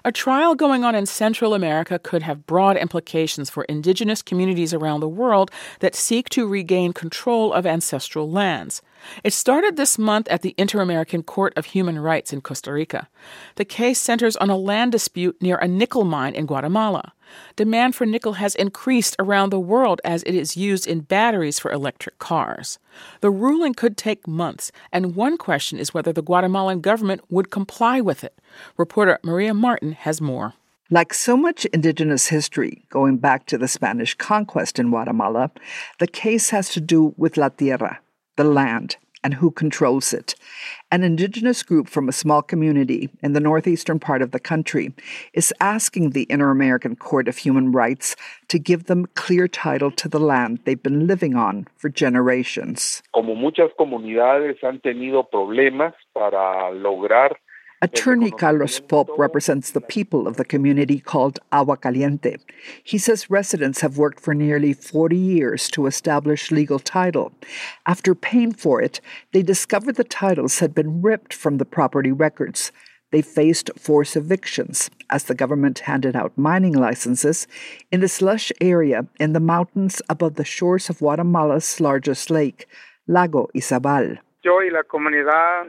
A trial going on in Central America could have broad implications for indigenous communities around the world that seek to regain control of ancestral lands. It started this month at the Inter-American Court of Human Rights in Costa Rica. The case centers on a land dispute near a nickel mine in Guatemala. Demand for nickel has increased around the world as it is used in batteries for electric cars. The ruling could take months, and one question is whether the Guatemalan government would comply with it. Reporter Maria Martin has more. Like so much indigenous history going back to the Spanish conquest in Guatemala, the case has to do with La Tierra, the land, and who controls it. An indigenous group from a small community in the northeastern part of the country is asking the Inter-American Court of Human Rights to give them clear title to the land they've been living on for generations. Como muchas comunidades han tenido problemas para lograr. Attorney Carlos Pop represents the people of the community called Agua Caliente. He says residents have worked for nearly 40 years to establish legal title. After paying for it, they discovered the titles had been ripped from the property records. They faced forced evictions as the government handed out mining licenses in this lush area in the mountains above the shores of Guatemala's largest lake, Lago Izabal. Yo y la comunidad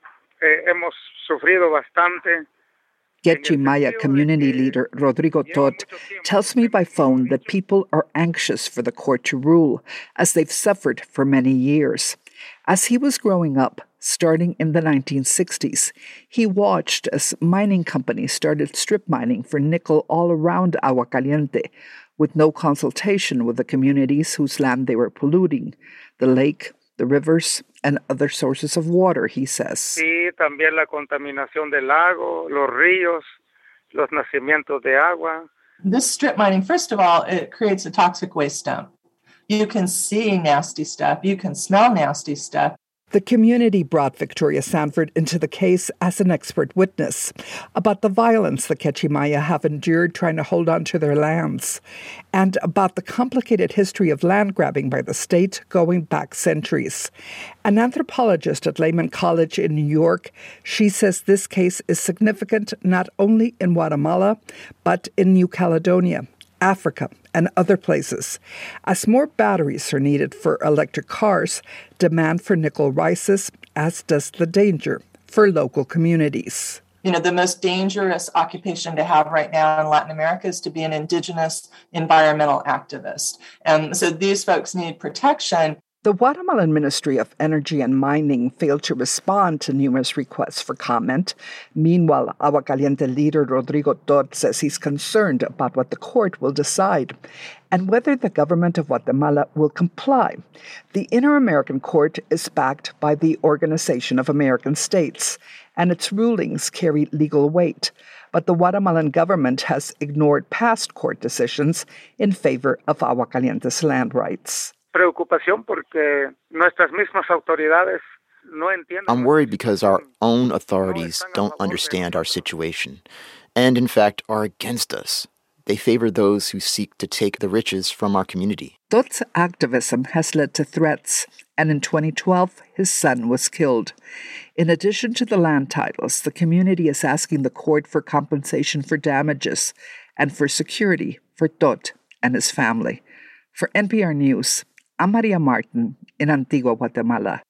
hemos sufrido bastante. Getchi Maya community leader Rodrigo Tot tells me by phone that people are anxious for the court to rule, as they've suffered for many years. As he was growing up, starting in the 1960s, he watched as mining companies started strip mining for nickel all around Agua Caliente, with no consultation with the communities whose land they were polluting, the lake, the rivers, and other sources of water, he says. Sí, también la contaminación del lago, los ríos, los nacimientos de agua. This strip mining, first of all, it creates a toxic waste dump. You can see nasty stuff. You can smell nasty stuff. The community brought Victoria Sanford into the case as an expert witness about the violence the Getchi Maya have endured trying to hold on to their lands, and about the complicated history of land grabbing by the state going back centuries. An anthropologist at Lehman College in New York, she says this case is significant not only in Guatemala, but in New Caledonia, Africa, and other places. As more batteries are needed for electric cars, demand for nickel rises, as does the danger for local communities. You know, the most dangerous occupation to have right now in Latin America is to be an indigenous environmental activist. And so these folks need protection. The Guatemalan Ministry of Energy and Mining failed to respond to numerous requests for comment. Meanwhile, Agua Caliente leader Rodrigo Tot says he's concerned about what the court will decide and whether the government of Guatemala will comply. The Inter-American Court is backed by the Organization of American States, and its rulings carry legal weight. But the Guatemalan government has ignored past court decisions in favor of Agua Caliente's land rights. Preocupación porque nuestras mismas autoridades no entienden. I'm worried because our own authorities don't understand our situation and, in fact, are against us. They favor those who seek to take the riches from our community. Tot's activism has led to threats, and in 2012, his son was killed. In addition to the land titles, the community is asking the court for compensation for damages and for security for Tot and his family. For NPR News, I'm Maria Martin in Antigua, Guatemala.